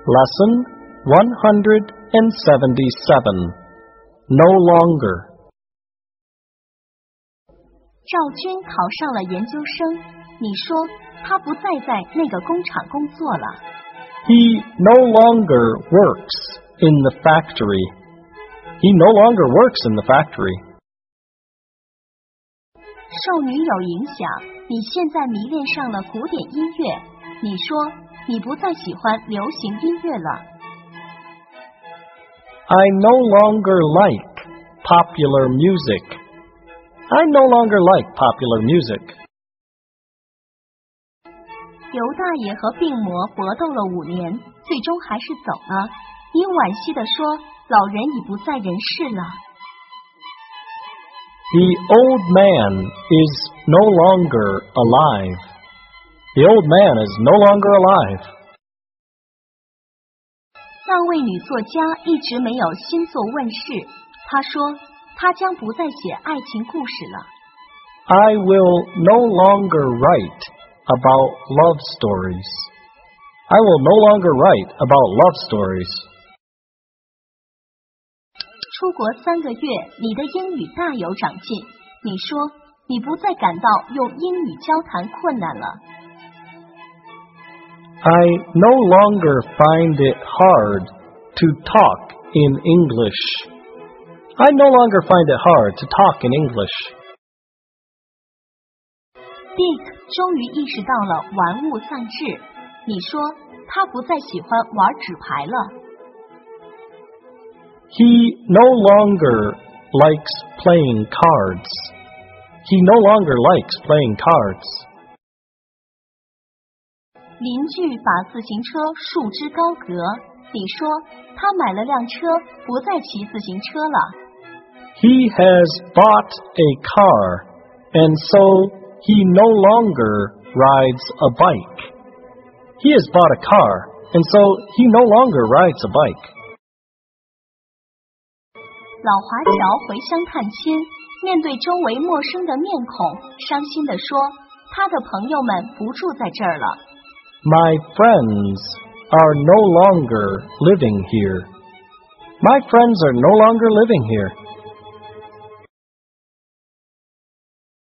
Lesson 177. No longer. 赵军考上了研究生，你说他不再在那个工厂工作了。 He no longer works in the factory. He no longer works in the factory. 受女友影响，你现在迷恋上了古典音乐。你说你不再喜欢流行音乐了。 I no longer like popular music. I no longer like popular music. 刘大爷和病魔搏斗了5年，最终还是走了。你惋惜地说，老人已不在人世了。 The old man is no longer alive. The old man is no longer alive. 那位女作家一直没有新作问世，她说她将不再写爱情故事了。 I will no longer write about love stories. I will no longer write about love stories. 出国3个月，你的英语大有长进。你说你不再感到用英语交谈困难了。 I no longer find it hard to talk in English. I no longer find it hard to talk in English. Dick 终于意识到了玩物丧志。你说他不再喜欢玩纸牌了。 He no longer likes playing cards. He no longer likes playing cards. 邻居把自行车束之高阁。你说他买了辆车，不再骑自行车了。 He has bought a car, and so he no longer rides a bike. He has bought a car, and so he no longer rides a bike. 老华侨回乡探亲，面对周围陌生的面孔，伤心地说，他的朋友们不住在这儿了。 My friends are no longer living here. My friends are no longer living here.